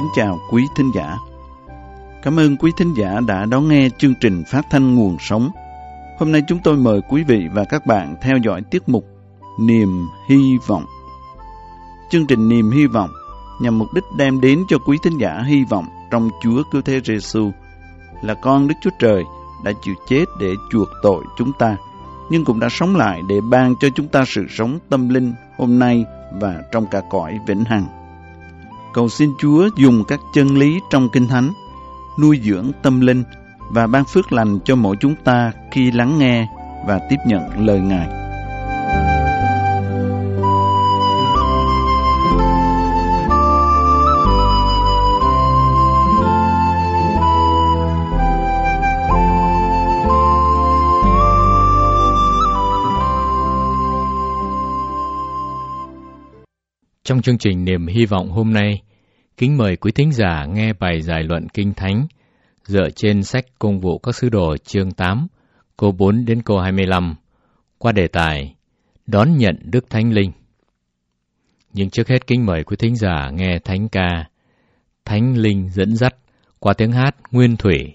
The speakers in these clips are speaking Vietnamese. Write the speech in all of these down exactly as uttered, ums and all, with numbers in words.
chào quý thính giả. Cảm ơn quý thính giả đã đón nghe chương trình phát thanh Nguồn Sống. Hôm nay chúng tôi mời quý vị và các bạn theo dõi tiết mục Niềm Hy Vọng. Chương trình Niềm Hy Vọng nhằm mục đích đem đến cho quý thính giả hy vọng trong Chúa Cứu Thế Giêsu là con Đức Chúa Trời đã chịu chết để chuộc tội chúng ta, nhưng cũng đã sống lại để ban cho chúng ta sự sống tâm linh hôm nay và trong cả cõi vĩnh hằng. Cầu xin Chúa dùng các chân lý trong Kinh Thánh nuôi dưỡng tâm linh và ban phước lành cho mỗi chúng ta khi lắng nghe và tiếp nhận lời Ngài. Trong chương trình Niềm Hy Vọng hôm nay, kính mời quý thính giả nghe bài giải luận Kinh Thánh dựa trên sách Công vụ các sứ đồ chương tám, câu bốn đến câu hai mươi lăm, qua đề tài Đón nhận Đức Thánh Linh. Nhưng trước hết kính mời quý thính giả nghe thánh ca Thánh Linh dẫn dắt qua tiếng hát Nguyên Thủy.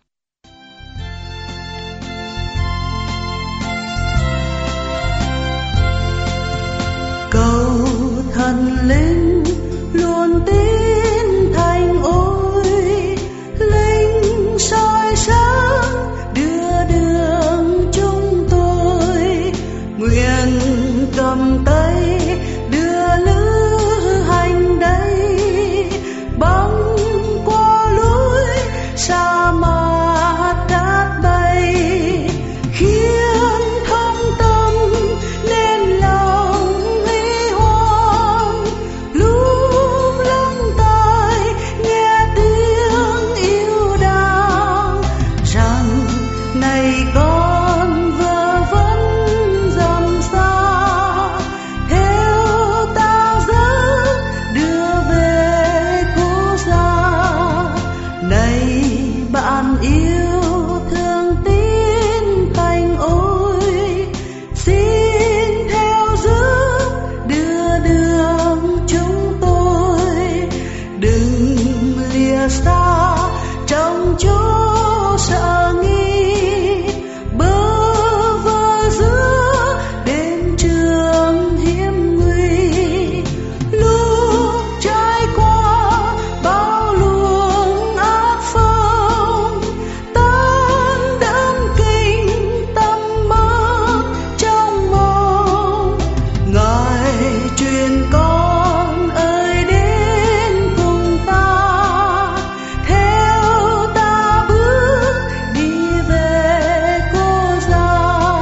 Cầu thần linh luôn tín thành ôi, linh soi sáng đưa đường chúng tôi, nguyện cầm tay đưa lữ hành đây, băng qua lối sa mạc cát bay, khiến thông tâm nên lòng huy hoàng, lúc lắng tai nghe tiếng yêu đàng, rằng này con vơ vẩn dầm xa, theo ta dẫn đưa về cố gia. Này bạn yêu thương tín thành ôi, xin theo giúp đưa đường chúng tôi, đừng lìa xa trong chỗ sợ nghi, bơ vơ giữa đến trường hiểm nguy, lúc trải qua bao luồng ác phong, tan đẫm kinh tâm mất trong mộng. Ngài truyền con ơi đến cùng ta, theo ta bước đi về cố gia.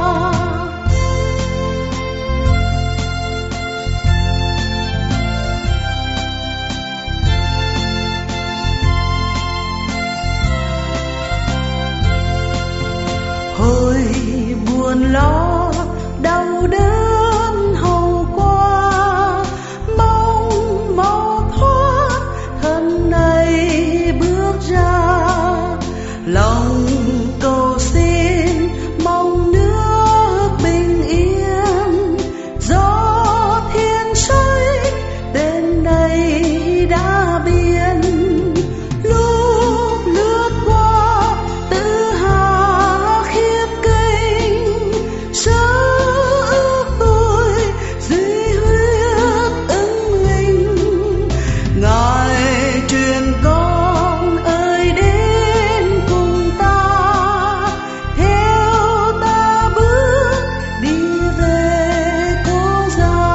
Hồi buồn lo đau đớn hầu qua, mong mau thoát thân này bước ra, lòng cầu xin mong nước bình yên, gió thiên xoay đến đây đã biên, lúc lướt qua tự hà khiếp kinh, sơ ước tôi duy huyết ứng linh. Ngài truyền con ơi đến cùng ta, theo ta bước đi về cố gia.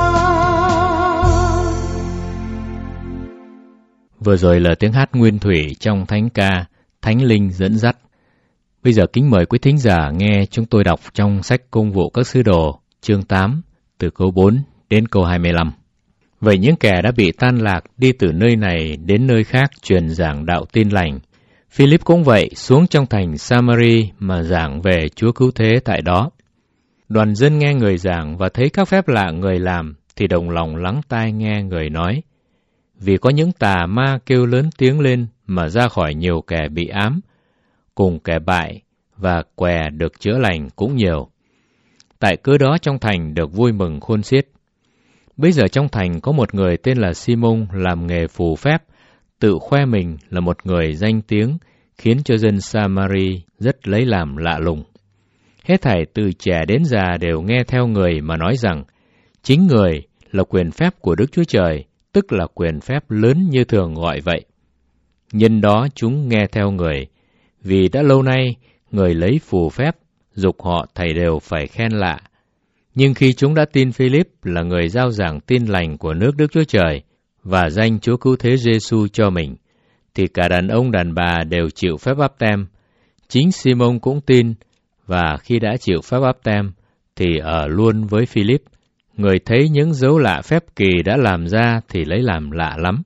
Vừa rồi là tiếng hát Nguyên Thủy trong thánh ca Thánh Linh dẫn dắt. Bây giờ kính mời quý thính giả nghe chúng tôi đọc trong sách Công vụ các sứ đồ chương tám từ câu bốn đến câu hai mươi lăm. Vậy những kẻ đã bị tan lạc đi từ nơi này đến nơi khác truyền giảng đạo tin lành. Philip cũng vậy, xuống trong thành Samari mà giảng về Chúa Cứu Thế tại đó. Đoàn dân nghe người giảng và thấy các phép lạ người làm thì đồng lòng lắng tai nghe người nói. Vì có những tà ma kêu lớn tiếng lên mà ra khỏi nhiều kẻ bị ám, cùng kẻ bại và què được chữa lành cũng nhiều. Tại cớ đó trong thành được vui mừng khôn xiết. Bây giờ trong thành có một người tên là Simon làm nghề phù phép, tự khoe mình là một người danh tiếng, khiến cho dân Samari rất lấy làm lạ lùng. Hết thảy từ trẻ đến già đều nghe theo người mà nói rằng, chính người là quyền phép của Đức Chúa Trời, tức là quyền phép lớn như thường gọi vậy. Nhân đó chúng nghe theo người, vì đã lâu nay người lấy phù phép, giục họ thầy đều phải khen lạ. Nhưng khi chúng đã tin Philip là người rao giảng tin lành của nước Đức Chúa Trời và danh Chúa Cứu Thế Giêsu cho mình, thì cả đàn ông đàn bà đều chịu phép báp têm. Chính Simon cũng tin, và khi đã chịu phép báp têm thì ở luôn với Philip. Người thấy những dấu lạ phép kỳ đã làm ra thì lấy làm lạ lắm.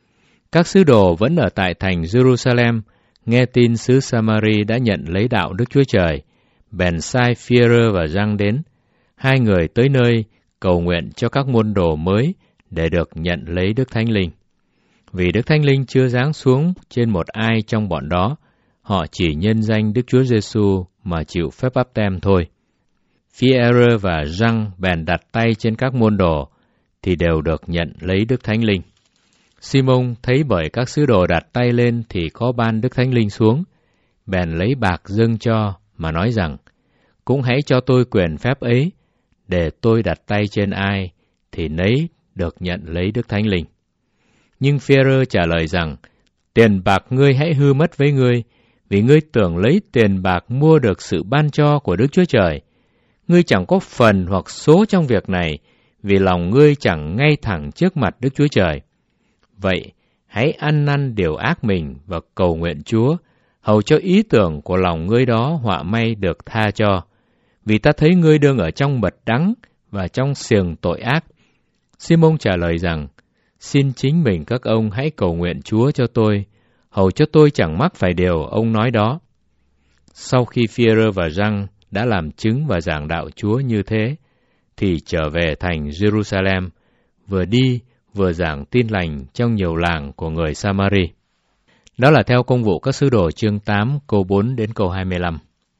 Các sứ đồ vẫn ở tại thành Jerusalem, nghe tin xứ Samari đã nhận lấy đạo Đức Chúa Trời, bèn sai Phi-e-rơ và Giăng đến. Hai người tới nơi cầu nguyện cho các môn đồ mới để được nhận lấy Đức Thánh Linh. Vì Đức Thánh Linh chưa giáng xuống trên một ai trong bọn đó, họ chỉ nhân danh Đức Chúa Giêsu mà chịu phép báp têm thôi. Phi-e-rơ và Giăng bèn đặt tay trên các môn đồ, thì đều được nhận lấy Đức Thánh Linh. Simon thấy bởi các sứ đồ đặt tay lên thì có ban Đức Thánh Linh xuống, bèn lấy bạc dâng cho mà nói rằng, cũng hãy cho tôi quyền phép ấy, để tôi đặt tay trên ai thì nấy được nhận lấy Đức Thánh Linh. Nhưng Phi-e-rơ trả lời rằng, tiền bạc ngươi hãy hư mất với ngươi, vì ngươi tưởng lấy tiền bạc mua được sự ban cho của Đức Chúa Trời. Ngươi chẳng có phần hoặc số trong việc này, vì lòng ngươi chẳng ngay thẳng trước mặt Đức Chúa Trời. Vậy, hãy ăn năn điều ác mình và cầu nguyện Chúa, hầu cho ý tưởng của lòng ngươi đó họa may được tha cho. Vì ta thấy ngươi đương ở trong mật đắng và trong xiềng tội ác. Simon trả lời rằng, xin chính mình các ông hãy cầu nguyện Chúa cho tôi, hầu cho tôi chẳng mắc phải điều ông nói đó. Sau khi Phi-e-rơ và Giăng đã làm chứng và giảng đạo Chúa như thế, thì trở về thành Jerusalem, vừa đi vừa giảng tin lành trong nhiều làng của người Samari. Đó là theo Công vụ các sứ đồ chương tám câu bốn đến câu hai mươi lăm.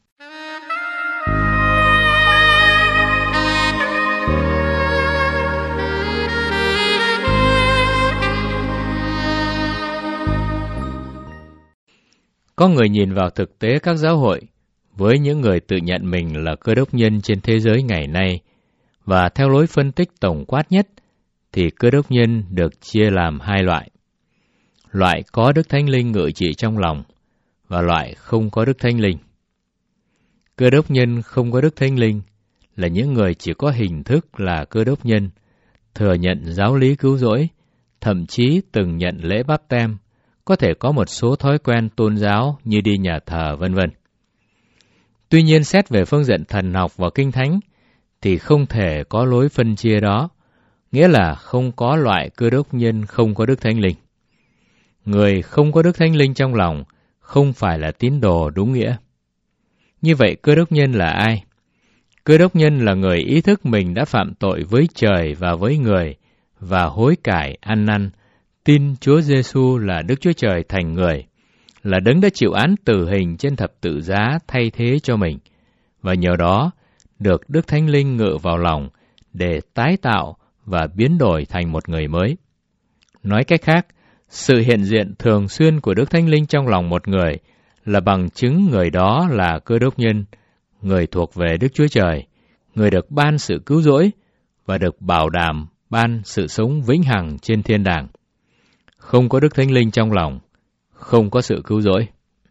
Có người nhìn vào thực tế các giáo hội với những người tự nhận mình là cơ đốc nhân trên thế giới ngày nay, và theo lối phân tích tổng quát nhất, thì cơ đốc nhân được chia làm hai loại. Loại có Đức Thánh Linh ngự trị trong lòng, và loại không có Đức Thánh Linh. Cơ đốc nhân không có Đức Thánh Linh là những người chỉ có hình thức là cơ đốc nhân, thừa nhận giáo lý cứu rỗi, thậm chí từng nhận lễ báp têm, có thể có một số thói quen tôn giáo như đi nhà thờ vân vân. Tuy nhiên xét về phương diện thần học và kinh thánh thì không thể có lối phân chia đó, nghĩa là không có loại cơ đốc nhân không có Đức Thánh Linh. Người không có Đức Thánh Linh trong lòng không phải là tín đồ đúng nghĩa. Như vậy cơ đốc nhân là ai? Cơ đốc nhân là người ý thức mình đã phạm tội với trời và với người, và hối cải ăn năn, tin Chúa Giêsu là Đức Chúa Trời thành người, là đấng đã chịu án tử hình trên thập tự giá thay thế cho mình, và nhờ đó được Đức Thánh Linh ngự vào lòng để tái tạo và biến đổi thành một người mới. Nói cách khác, sự hiện diện thường xuyên của Đức Thánh Linh trong lòng một người là bằng chứng người đó là cơ đốc nhân, người thuộc về Đức Chúa Trời, người được ban sự cứu rỗi và được bảo đảm ban sự sống vĩnh hằng trên thiên đàng. Không có Đức Thánh Linh trong lòng, không có sự cứu rỗi.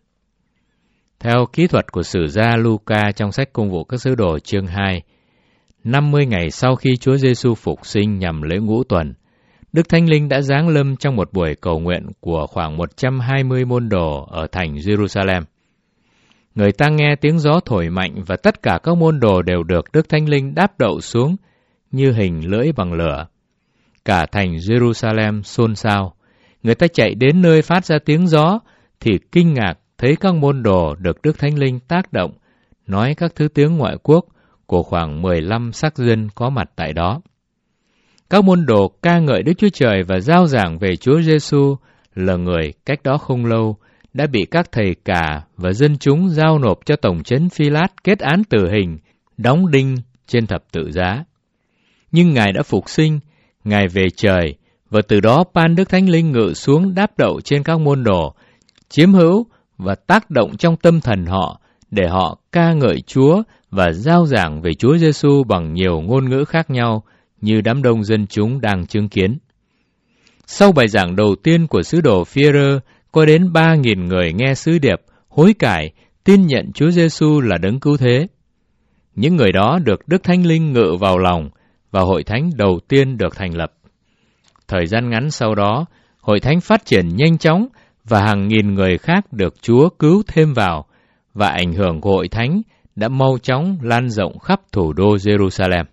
Theo kỹ thuật của sử gia Luca trong sách Công vụ các sứ đồ chương hai, năm mươi ngày sau khi Chúa Giêsu phục sinh nhằm lễ ngũ tuần, Đức Thánh Linh đã giáng lâm trong một buổi cầu nguyện của khoảng một trăm hai mươi môn đồ ở thành Jerusalem. Người ta nghe tiếng gió thổi mạnh và tất cả các môn đồ đều được Đức Thánh Linh đáp đậu xuống như hình lưỡi bằng lửa. Cả thành Jerusalem xôn xao. Người ta chạy đến nơi phát ra tiếng gió thì kinh ngạc thấy các môn đồ được Đức Thánh Linh tác động, nói các thứ tiếng ngoại quốc của khoảng mười lăm sắc dân có mặt tại đó. Các môn đồ ca ngợi Đức Chúa Trời và rao giảng về Chúa Giêsu là người cách đó không lâu đã bị các thầy cả và dân chúng giao nộp cho tổng trấn Phi-lát kết án tử hình, đóng đinh trên thập tự giá. Nhưng Ngài đã phục sinh, Ngài về trời và từ đó ban Đức Thánh Linh ngự xuống đáp đậu trên các môn đồ, chiếm hữu và tác động trong tâm thần họ để họ ca ngợi Chúa và rao giảng về Chúa Giêsu bằng nhiều ngôn ngữ khác nhau như đám đông dân chúng đang chứng kiến. Sau bài giảng đầu tiên của sứ đồ Phi-e-rơ, có đến ba nghìn người nghe sứ điệp, hối cải, tin nhận Chúa Giêsu là đấng cứu thế. Những người đó được Đức Thánh Linh ngự vào lòng và hội thánh đầu tiên được thành lập. Thời gian ngắn sau đó, hội thánh phát triển nhanh chóng và hàng nghìn người khác được Chúa cứu thêm vào, và ảnh hưởng của hội thánh đã mau chóng lan rộng khắp thủ đô Jerusalem.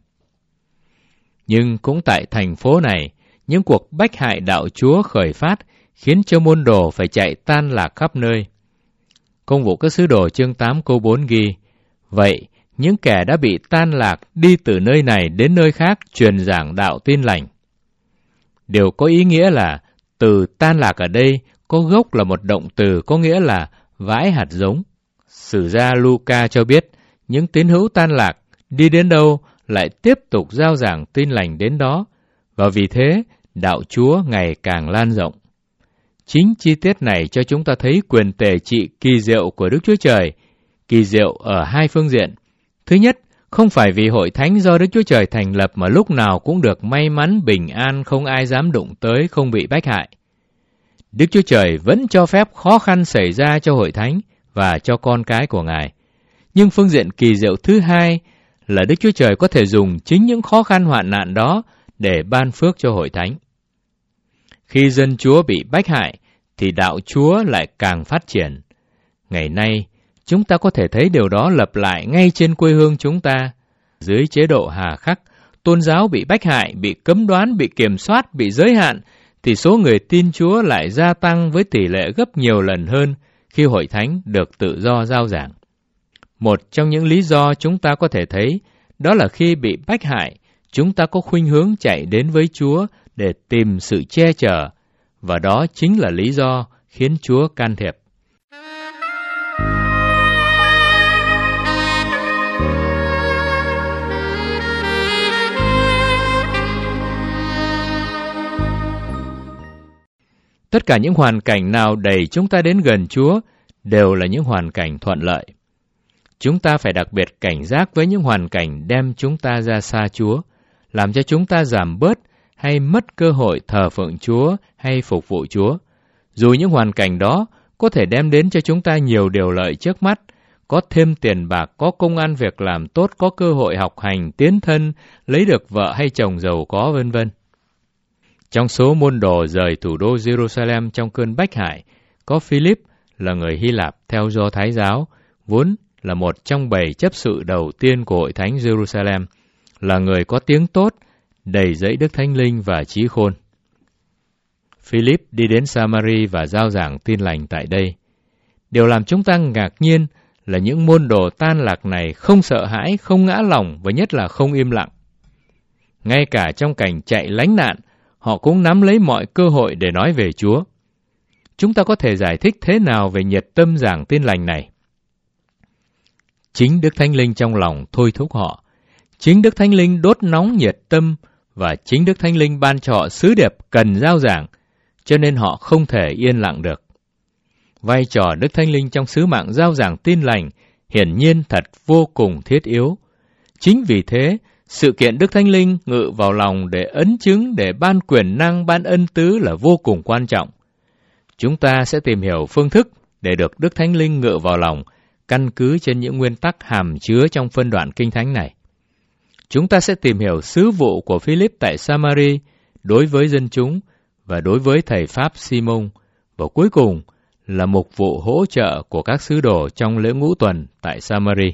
Nhưng cũng tại thành phố này, những cuộc bách hại đạo Chúa khởi phát khiến cho môn đồ phải chạy tan lạc khắp nơi. Công vụ các sứ đồ chương tám câu bốn ghi: Vậy, những kẻ đã bị tan lạc đi từ nơi này đến nơi khác truyền giảng đạo tin lành. Điều có ý nghĩa là từ tan lạc ở đây có gốc là một động từ có nghĩa là vãi hạt giống. Sử gia Luca cho biết những tín hữu tan lạc đi đến đâu lại tiếp tục rao giảng tin lành đến đó, và vì thế đạo Chúa ngày càng lan rộng. Chính chi tiết này cho chúng ta thấy quyền tể trị kỳ diệu của Đức Chúa Trời, kỳ diệu ở hai phương diện. Thứ nhất, không phải vì hội thánh do Đức Chúa Trời thành lập mà lúc nào cũng được may mắn bình an, không ai dám đụng tới, không bị bách hại. Đức Chúa Trời vẫn cho phép khó khăn xảy ra cho hội thánh và cho con cái của Ngài. Nhưng phương diện kỳ diệu thứ hai là Đức Chúa Trời có thể dùng chính những khó khăn hoạn nạn đó để ban phước cho hội thánh. Khi dân Chúa bị bách hại, thì đạo Chúa lại càng phát triển. Ngày nay, chúng ta có thể thấy điều đó lặp lại ngay trên quê hương chúng ta. Dưới chế độ hà khắc, tôn giáo bị bách hại, bị cấm đoán, bị kiểm soát, bị giới hạn, thì số người tin Chúa lại gia tăng với tỷ lệ gấp nhiều lần hơn khi hội thánh được tự do rao giảng. Một trong những lý do chúng ta có thể thấy đó là khi bị bách hại, chúng ta có khuynh hướng chạy đến với Chúa để tìm sự che chở, và đó chính là lý do khiến Chúa can thiệp. Tất cả những hoàn cảnh nào đẩy chúng ta đến gần Chúa đều là những hoàn cảnh thuận lợi. Chúng ta phải đặc biệt cảnh giác với những hoàn cảnh đem chúng ta ra xa Chúa, làm cho chúng ta giảm bớt hay mất cơ hội thờ phượng Chúa hay phục vụ Chúa. Dù những hoàn cảnh đó có thể đem đến cho chúng ta nhiều điều lợi trước mắt, có thêm tiền bạc, có công ăn việc làm tốt, có cơ hội học hành, tiến thân, lấy được vợ hay chồng giàu có, vân vân. Trong số môn đồ rời thủ đô Jerusalem trong cơn bách hại, có Philip là người Hy Lạp theo Do Thái giáo, vốn là một trong bảy chấp sự đầu tiên của hội thánh Jerusalem, là người có tiếng tốt, đầy dẫy Đức Thánh Linh và trí khôn. Philip đi đến Samari và rao giảng tin lành tại đây. Điều làm chúng ta ngạc nhiên là những môn đồ tan lạc này không sợ hãi, không ngã lòng và nhất là không im lặng. Ngay cả trong cảnh chạy lánh nạn, họ cũng nắm lấy mọi cơ hội để nói về Chúa. Chúng ta có thể giải thích thế nào về nhiệt tâm giảng tin lành này? Chính Đức Thánh Linh trong lòng thôi thúc họ. Chính Đức Thánh Linh đốt nóng nhiệt tâm và chính Đức Thánh Linh ban cho họ sứ điệp cần rao giảng, cho nên họ không thể yên lặng được. Vai trò Đức Thánh Linh trong sứ mạng rao giảng tin lành hiển nhiên thật vô cùng thiết yếu. Chính vì thế, sự kiện Đức Thánh Linh ngự vào lòng để ấn chứng, để ban quyền năng, ban ân tứ là vô cùng quan trọng. Chúng ta sẽ tìm hiểu phương thức để được Đức Thánh Linh ngự vào lòng, căn cứ trên những nguyên tắc hàm chứa trong phân đoạn Kinh Thánh này. Chúng ta sẽ tìm hiểu sứ vụ của Philip tại Samari đối với dân chúng và đối với thầy Pháp Simon, và cuối cùng là mục vụ hỗ trợ của các sứ đồ trong lễ ngũ tuần tại Samari.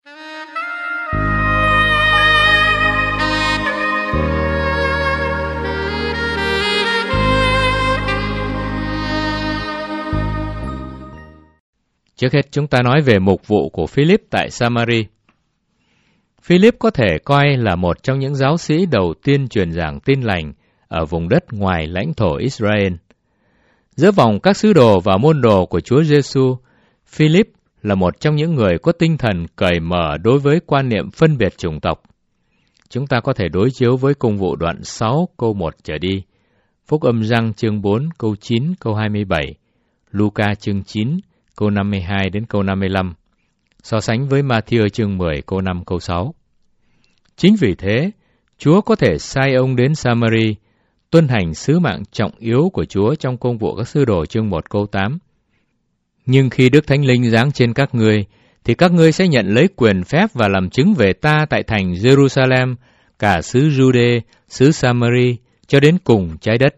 Trước hết chúng ta nói về mục vụ của Philip tại Samari. Philip có thể coi là một trong những giáo sĩ đầu tiên truyền giảng tin lành ở vùng đất ngoài lãnh thổ Israel. Giữa vòng các sứ đồ và môn đồ của Chúa Giêsu, Philip là một trong những người có tinh thần cởi mở đối với quan niệm phân biệt chủng tộc. Chúng ta có thể đối chiếu với Công vụ đoạn sáu câu một trở đi. Phúc âm Giăng chương bốn câu chín câu hai mươi bảy, Luca chương chín câu năm mươi hai đến câu năm mươi lăm, so sánh với Ma-thi-ơ chương mười câu năm câu sáu. Chính vì thế, Chúa có thể sai ông đến Sa-ma-ri, tuân hành sứ mạng trọng yếu của Chúa trong công vụ các sứ đồ chương một câu tám. Nhưng khi Đức Thánh Linh giáng trên các ngươi, thì các ngươi sẽ nhận lấy quyền phép và làm chứng về ta tại thành Jerusalem, cả xứ Giu-đê, xứ Sa-ma-ri, cho đến cùng trái đất.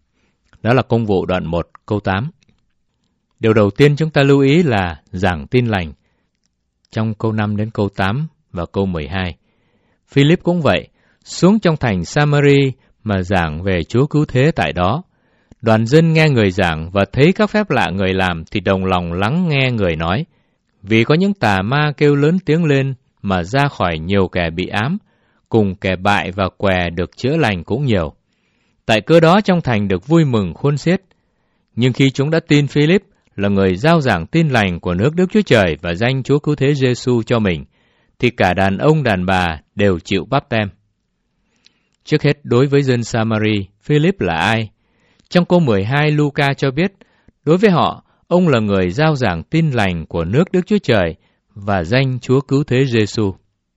Đó là công vụ đoạn một câu tám. Điều đầu tiên chúng ta lưu ý là giảng tin lành trong câu năm đến câu tám và câu mười hai. Philip cũng vậy, xuống trong thành Sa-ma-ri mà giảng về Chúa cứu thế tại đó. Đoàn dân nghe người giảng và thấy các phép lạ người làm thì đồng lòng lắng nghe người nói. Vì có những tà ma kêu lớn tiếng lên mà ra khỏi nhiều kẻ bị ám, cùng kẻ bại và què được chữa lành cũng nhiều. Tại cớ đó trong thành được vui mừng khôn xiết. Nhưng khi chúng đã tin Philip là người rao giảng tin lành của nước Đức Chúa Trời và danh Chúa cứu thế Giê-xu cho mình, thì cả đàn ông đàn bà đều chịu báp têm. Trước hết, đối với dân Sa-ma-ri, Philip là ai? Trong câu mười hai, Luca cho biết, đối với họ, ông là người rao giảng tin lành của nước Đức Chúa Trời và danh Chúa cứu thế Giê-xu.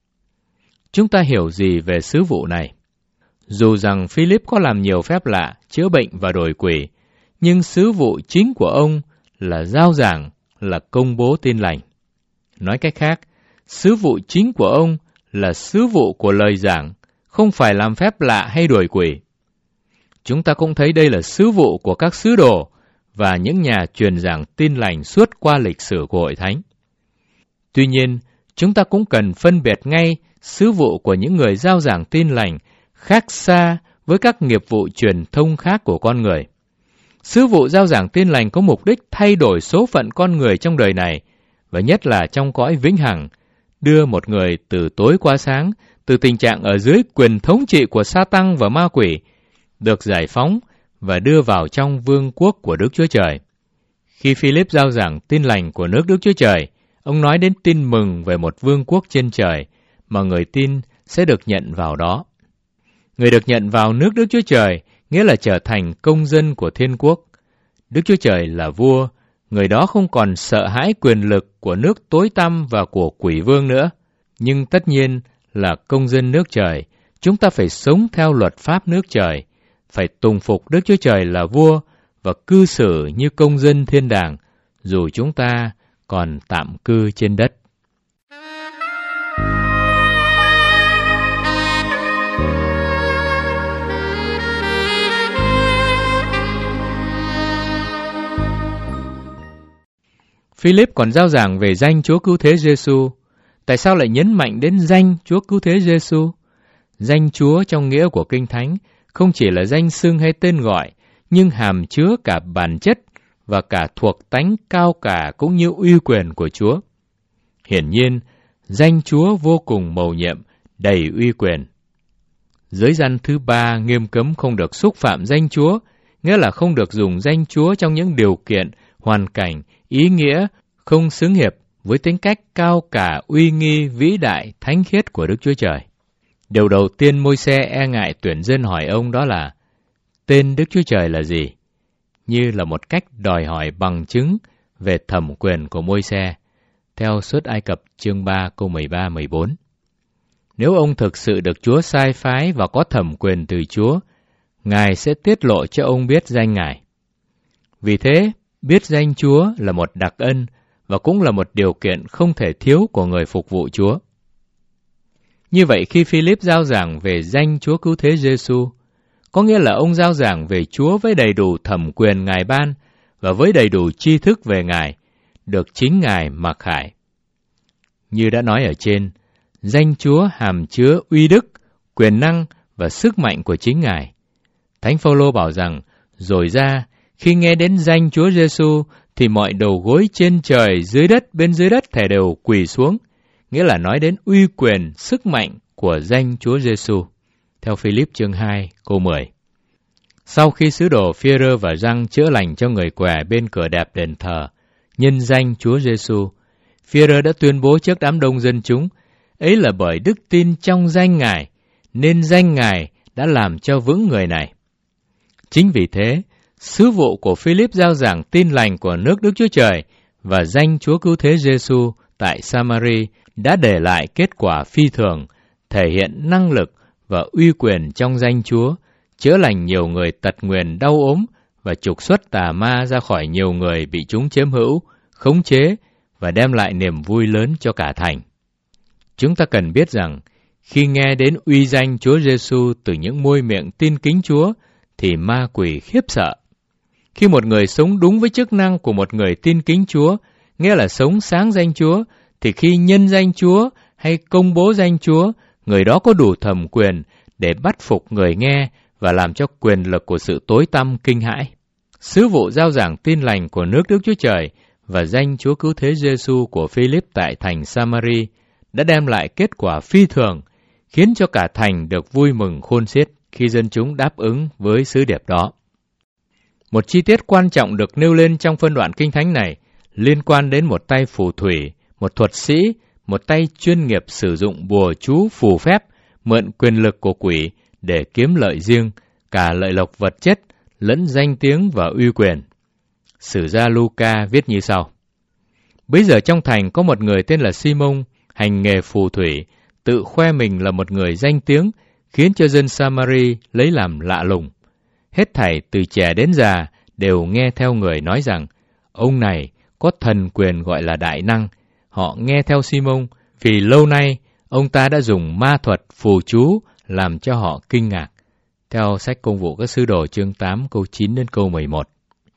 Chúng ta hiểu gì về sứ vụ này? Dù rằng Philip có làm nhiều phép lạ, chữa bệnh và đuổi quỷ, nhưng sứ vụ chính của ông là rao giảng, là công bố tin lành. Nói cách khác, sứ vụ chính của ông là sứ vụ của lời giảng, không phải làm phép lạ hay đuổi quỷ. Chúng ta cũng thấy đây là sứ vụ của các sứ đồ và những nhà truyền giảng tin lành suốt qua lịch sử của Hội Thánh. Tuy nhiên, chúng ta cũng cần phân biệt ngay sứ vụ của những người rao giảng tin lành khác xa với các nghiệp vụ truyền thông khác của con người. Sứ vụ rao giảng tin lành có mục đích thay đổi số phận con người trong đời này, và nhất là trong cõi vĩnh hằng, đưa một người từ tối qua sáng, từ tình trạng ở dưới quyền thống trị của Sa-tăng và ma quỷ, được giải phóng và đưa vào trong vương quốc của Đức Chúa Trời. Khi Philip rao giảng tin lành của nước Đức Chúa Trời, ông nói đến tin mừng về một vương quốc trên trời mà người tin sẽ được nhận vào đó. Người được nhận vào nước Đức Chúa Trời nghĩa là trở thành công dân của thiên quốc. Đức Chúa Trời là vua, người đó không còn sợ hãi quyền lực của nước tối tăm và của quỷ vương nữa. Nhưng tất nhiên là công dân nước trời, chúng ta phải sống theo luật pháp nước trời, phải tùng phục Đức Chúa Trời là vua và cư xử như công dân thiên đàng, dù chúng ta còn tạm cư trên đất. Philip còn rao giảng về danh Chúa cứu thế Giê-xu. Tại sao lại nhấn mạnh đến danh Chúa cứu thế Giê-xu? Danh Chúa trong nghĩa của Kinh Thánh không chỉ là danh xưng hay tên gọi, nhưng hàm chứa cả bản chất và cả thuộc tánh cao cả cũng như uy quyền của Chúa. Hiển nhiên, danh Chúa vô cùng mầu nhiệm, đầy uy quyền. Giới gian thứ ba nghiêm cấm không được xúc phạm danh Chúa, nghĩa là không được dùng danh Chúa trong những điều kiện, hoàn cảnh, ý nghĩa không xứng hiệp với tính cách cao cả, uy nghi, vĩ đại, thánh khiết của Đức Chúa Trời. Điều đầu tiên Môi-se e ngại tuyển dân hỏi ông đó là tên Đức Chúa Trời là gì? Như là một cách đòi hỏi bằng chứng về thẩm quyền của Môi-se, theo Xuất Ai Cập chương ba câu mười ba mười bốn. Nếu ông thực sự được Chúa sai phái và có thẩm quyền từ Chúa, Ngài sẽ tiết lộ cho ông biết danh Ngài. Vì thế, biết danh Chúa là một đặc ân và cũng là một điều kiện không thể thiếu của người phục vụ Chúa. Như vậy, khi Philip rao giảng về danh Chúa cứu thế Giê-xu, có nghĩa là ông rao giảng về Chúa với đầy đủ thẩm quyền Ngài ban và với đầy đủ tri thức về Ngài, được chính Ngài mặc khải. Như đã nói ở trên, danh Chúa hàm chứa uy đức, quyền năng và sức mạnh của chính Ngài. Thánh Phao-lô bảo rằng, rồi ra, khi nghe đến danh Chúa Giê-xu, thì mọi đầu gối trên trời, dưới đất, bên dưới đất thể đều quỳ xuống, nghĩa là nói đến uy quyền, sức mạnh của danh Chúa Giê-xu, theo Philip chương hai, câu mười. Sau khi sứ đồ Phi-e-rơ và Giăng chữa lành cho người què bên cửa đẹp đền thờ, nhân danh Chúa Giê-xu, Phi-e-rơ đã tuyên bố trước đám đông dân chúng, ấy là bởi đức tin trong danh Ngài, nên danh Ngài đã làm cho vững người này. Chính vì thế, sứ vụ của Philip rao giảng tin lành của nước Đức Chúa Trời và danh Chúa Cứu Thế Giêsu tại Samari đã để lại kết quả phi thường, thể hiện năng lực và uy quyền trong danh Chúa, chữa lành nhiều người tật nguyền đau ốm và trục xuất tà ma ra khỏi nhiều người bị chúng chiếm hữu, khống chế và đem lại niềm vui lớn cho cả thành. Chúng ta cần biết rằng, khi nghe đến uy danh Chúa Giêsu từ những môi miệng tin kính Chúa, thì ma quỷ khiếp sợ. Khi một người sống đúng với chức năng của một người tin kính Chúa, nghĩa là sống sáng danh Chúa, thì khi nhân danh Chúa hay công bố danh Chúa, người đó có đủ thẩm quyền để bắt phục người nghe và làm cho quyền lực của sự tối tăm kinh hãi. Sứ vụ rao giảng tin lành của nước Đức Chúa Trời và danh Chúa Cứu Thế Giêsu của Philip tại thành Samari đã đem lại kết quả phi thường, khiến cho cả thành được vui mừng khôn xiết khi dân chúng đáp ứng với sứ điệp đó. Một chi tiết quan trọng được nêu lên trong phân đoạn kinh thánh này liên quan đến một tay phù thủy, một thuật sĩ, một tay chuyên nghiệp sử dụng bùa chú phù phép, mượn quyền lực của quỷ để kiếm lợi riêng, cả lợi lộc vật chất, lẫn danh tiếng và uy quyền. Sử gia Luca viết như sau: Bấy giờ trong thành có một người tên là Simon, hành nghề phù thủy, tự khoe mình là một người danh tiếng, khiến cho dân Samari lấy làm lạ lùng. Hết thảy từ trẻ đến già đều nghe theo người nói rằng, ông này có thần quyền gọi là đại năng. Họ nghe theo Simon vì lâu nay ông ta đã dùng ma thuật phù chú làm cho họ kinh ngạc. Theo sách Công vụ các sứ đồ chương tám câu chín đến câu mười một.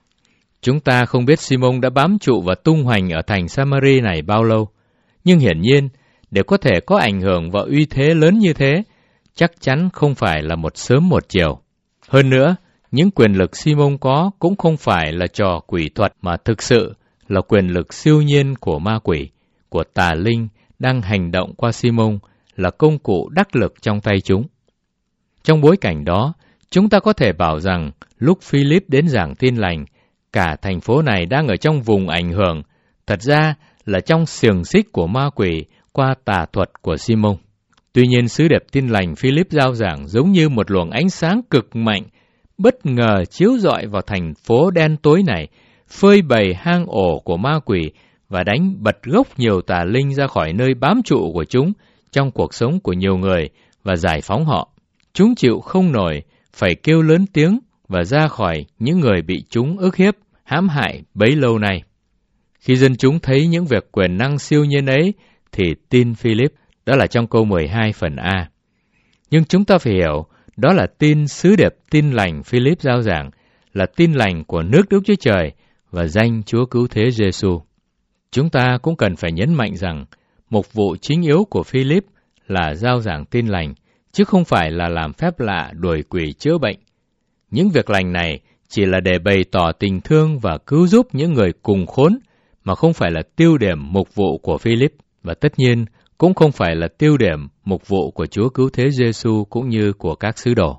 Chúng ta không biết Simon đã bám trụ và tung hoành ở thành Samari này bao lâu, nhưng hiển nhiên để có thể có ảnh hưởng và uy thế lớn như thế, chắc chắn không phải là một sớm một chiều. Hơn nữa, những quyền lực Simon có cũng không phải là trò quỷ thuật mà thực sự là quyền lực siêu nhiên của ma quỷ, của tà linh đang hành động qua Simon, là công cụ đắc lực trong tay chúng. Trong bối cảnh đó, chúng ta có thể bảo rằng lúc Philip đến giảng tin lành, cả thành phố này đang ở trong vùng ảnh hưởng, thật ra là trong xiềng xích của ma quỷ qua tà thuật của Simon. Tuy nhiên, sứ điệp tin lành Philip rao giảng giống như một luồng ánh sáng cực mạnh, bất ngờ chiếu rọi vào thành phố đen tối này, phơi bày hang ổ của ma quỷ và đánh bật gốc nhiều tà linh ra khỏi nơi bám trụ của chúng trong cuộc sống của nhiều người và giải phóng họ. Chúng chịu không nổi, phải kêu lớn tiếng và ra khỏi những người bị chúng ức hiếp, hãm hại bấy lâu nay. Khi dân chúng thấy những việc quyền năng siêu nhiên ấy, thì tin Philip, đó là trong câu mười hai phần A. Nhưng chúng ta phải hiểu, đó là tin sứ điệp tin lành Philip rao giảng, là tin lành của nước Đức Chúa Trời và danh Chúa Cứu Thế Giêsu. Chúng ta cũng cần phải nhấn mạnh rằng, mục vụ chính yếu của Philip là rao giảng tin lành, chứ không phải là làm phép lạ đuổi quỷ chữa bệnh. Những việc lành này chỉ là để bày tỏ tình thương và cứu giúp những người cùng khốn, mà không phải là tiêu điểm mục vụ của Philip, và tất nhiên cũng không phải là tiêu điểm mục vụ của Chúa Cứu Thế Giêsu cũng như của các sứ đồ.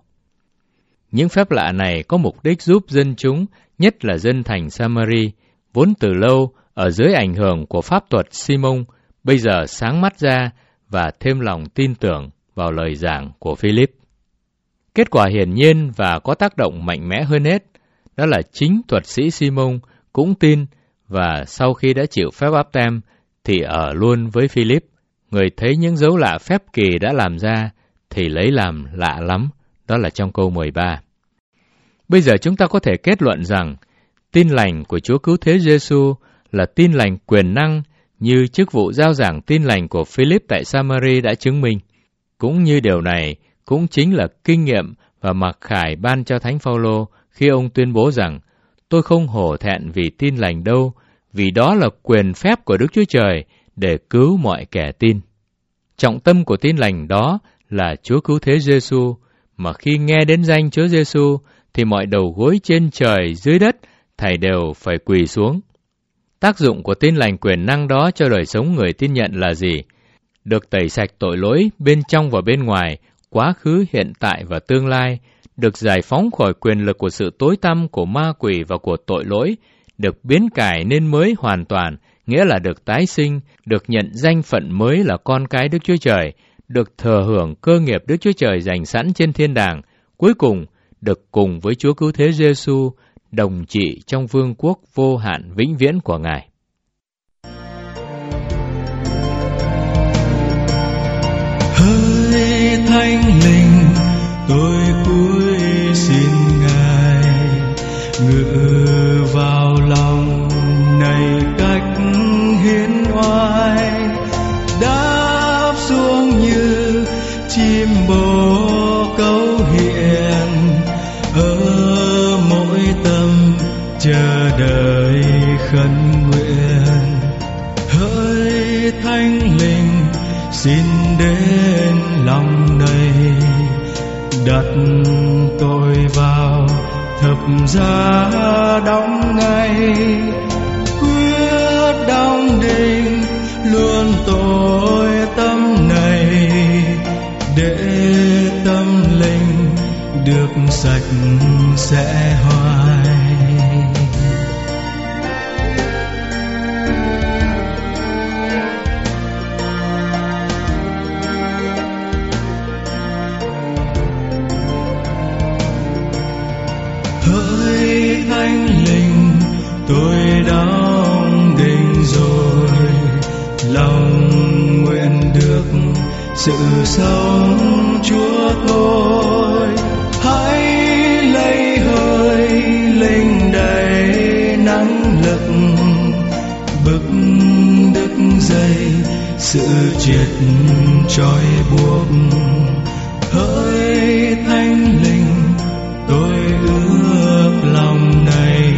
Những phép lạ này có mục đích giúp dân chúng, nhất là dân thành Samari, vốn từ lâu ở dưới ảnh hưởng của pháp thuật Simon, bây giờ sáng mắt ra và thêm lòng tin tưởng vào lời giảng của Philip. Kết quả hiển nhiên và có tác động mạnh mẽ hơn hết, đó là chính thuật sĩ Simon cũng tin, và sau khi đã chịu phép báp têm thì ở luôn với Philip. Người thấy những dấu lạ phép kỳ đã làm ra thì lấy làm lạ lắm, đó là trong câu mười ba. Bây giờ chúng ta có thể kết luận rằng tin lành của Chúa Cứu Thế Giêsu là tin lành quyền năng, như chức vụ rao giảng tin lành của Philip tại Samari đã chứng minh. Cũng như điều này cũng chính là kinh nghiệm và mặc khải ban cho Thánh Phaolô khi ông tuyên bố rằng: tôi không hổ thẹn vì tin lành đâu, vì đó là quyền phép của Đức Chúa Trời để cứu mọi kẻ tin. Trọng tâm của tin lành đó là Chúa Cứu Thế Giêsu, mà khi nghe đến danh Chúa Giêsu thì mọi đầu gối trên trời dưới đất thảy đều phải quỳ xuống. Tác dụng của tin lành quyền năng đó cho đời sống người tin nhận là gì? Được tẩy sạch tội lỗi bên trong và bên ngoài, quá khứ, hiện tại và tương lai, được giải phóng khỏi quyền lực của sự tối tăm của ma quỷ và của tội lỗi, được biến cải nên mới hoàn toàn, nghĩa là được tái sinh, được nhận danh phận mới là con cái Đức Chúa Trời, được thừa hưởng cơ nghiệp Đức Chúa Trời dành sẵn trên thiên đàng, cuối cùng được cùng với Chúa Cứu Thế Giêsu đồng trị trong vương quốc vô hạn vĩnh viễn của Ngài. Hỡi Thánh Linh, tôi cúi xin Ngài ngự vào lòng này cách hiến oai, đáp xuống như chim bồ câu hiện ở mỗi tâm chờ đợi khấn nguyện. Hỡi Thánh Linh, xin đến lòng này đặt tôi vào thập giá đóng ngay, quyết đóng đinh luôn tôi tâm này để tâm linh được sạch sẽ hoài. Hỡi Thánh Linh, tôi đóng đinh rồi, lòng nguyện được sự sống Chúa tôi. Hãy lấy hơi linh đầy năng lực, bức đứt dây sự triệt trói buộc. Hỡi Thánh Linh, tôi ước lòng này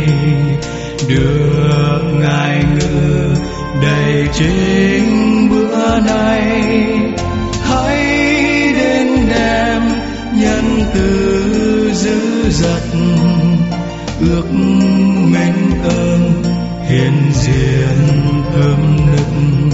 được Ngài ngự đầy chính bữa nay. Hãy đến đem nhân từ dữ dật, ước mến ơn hiền diện thơm nức.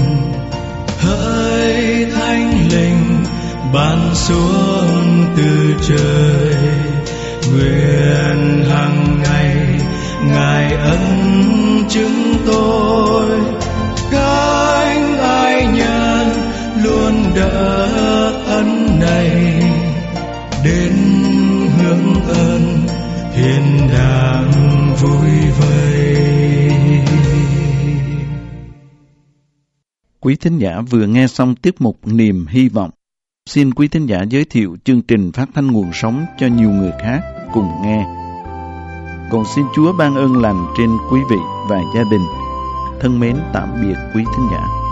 Hỡi Thánh Linh, ban xuống từ trời, nguyện hàng ngày Ngài ân chứng tôi. Cánh ai nhân luôn đỡ ân này, đến hướng ơn thiên đàng vui vây. Quý thính giả vừa nghe xong tiết mục Niềm Hy Vọng. Xin quý thính giả giới thiệu chương trình phát thanh nguồn sống cho nhiều người khác cùng nghe. Còn xin Chúa ban ơn lành trên quý vị và gia đình. Thân mến tạm biệt quý thính giả.